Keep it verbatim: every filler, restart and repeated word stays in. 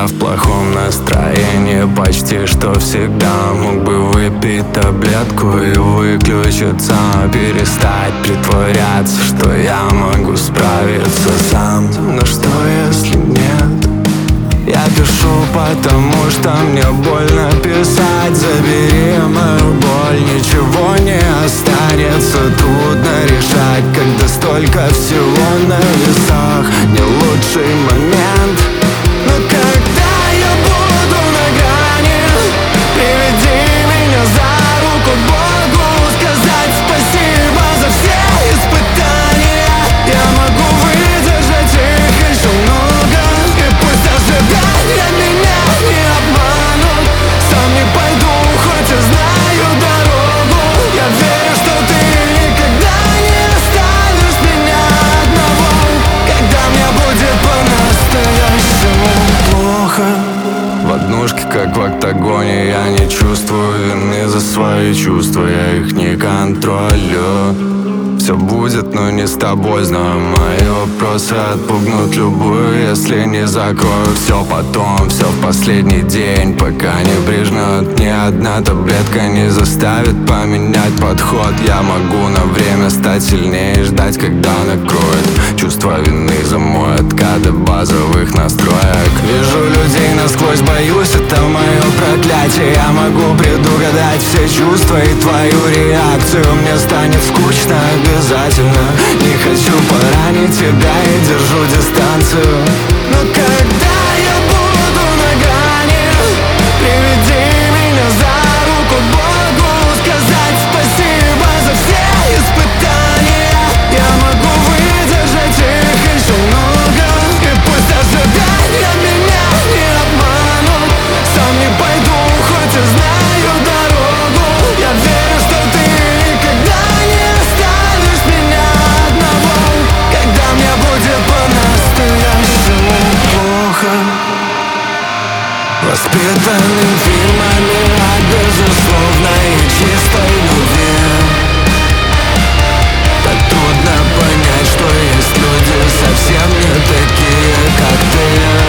Я в плохом настроении почти что всегда. Мог бы выпить таблетку и выключиться, перестать притворяться, что я могу справиться сам. Но что если нет? Я пишу, потому что мне больно писать. Забери мою боль, ничего не останется. Трудно решать, когда столько всего на весах. Не лучший момент, но когда я буду на грани, приведи меня за руку к Богу, сказать спасибо за все испытания. Я могу выдержать их еще много, и пусть ожидания меня не обманут. Сам не пойду, хоть и знаю дорогу. Я верю, что ты никогда не оставишь меня одного, когда мне будет по-настоящему плохо. В однушке, как в октагоне, я не чувствую вины за свои чувства. Я их не контролю. Все будет, но не с тобой. Знаю, мои вопросы отпугнут любую, если не закрою все потом. Все в последний день, пока не прижмет. Ни одна таблетка не заставит поменять подход. Я могу на время стать сильнее и ждать, когда накроет чувство вины за мой откат до базовых настроек. Вижу людей насквозь, боюсь, это мое проклятие. Я могу предугадать все чувства и твою реакцию. Мне станет скучно обязательно. Не хочу поранить тебя и держу дистанцию. Но когда я буду на грани, приведи меня за руку к Богу, сказать спасибо за все испытания. Я могу выдержать их еще много, и пусть ожидания меня не обманут. Сам не пойду, хоть и знаю дорогу. Я верю, что ты никогда не оставишь меня одного, когда мне будет по-настоящему плохо. Воспитанным фильмами о безусловной и чистой любви. Так трудно понять, что есть люди совсем не такие, как ты.